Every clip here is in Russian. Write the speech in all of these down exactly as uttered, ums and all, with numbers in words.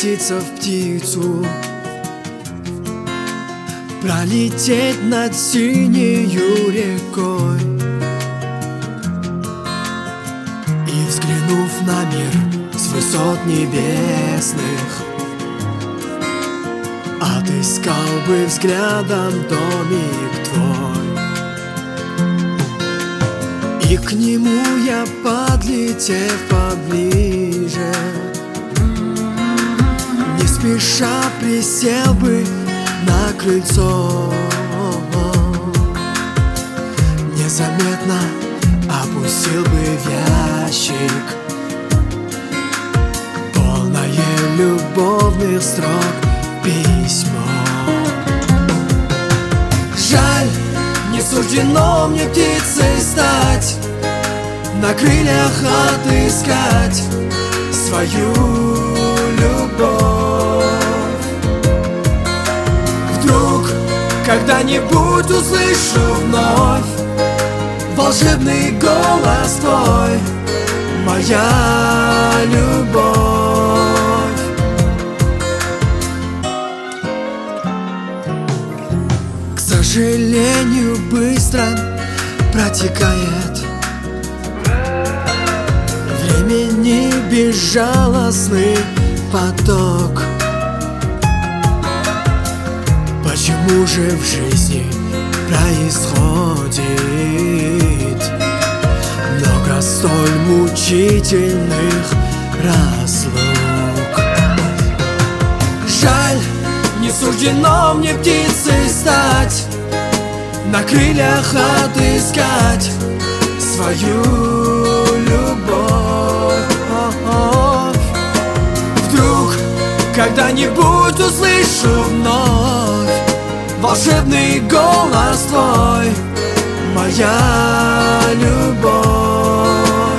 превратиться в птицу, пролететь над синею рекой и, взглянув на мир с высот небесных, отыскал бы взглядом домик твой. И к нему я, подлетев поближе, не спеша присел бы на крыльцо, незаметно опустил бы в ящик полное любовных строк письмо. Жаль, не суждено мне птицей стать, на крыльях отыскать свою любовь. Вдруг когда-нибудь услышу вновь волшебный голос твой, моя любовь. К сожалению, быстро протекает времени безжалостный поток. Почему же в жизни происходит много столь мучительных разлук? Жаль, не суждено мне птицей стать, на крыльях отыскать свою любовь. Вдруг когда-нибудь услышу вновь волшебный голос твой, моя любовь.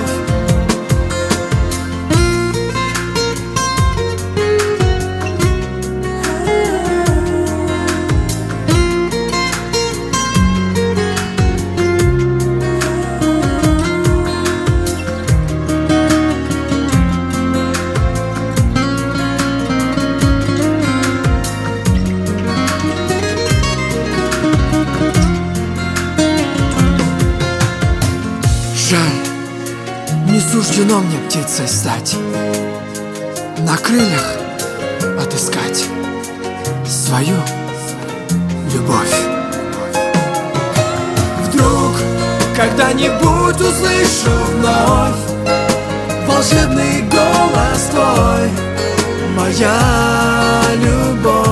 Жаль, не суждено мне птицей стать, на крыльях отыскать свою любовь. Вдруг когда-нибудь услышу вновь волшебный голос твой, моя любовь.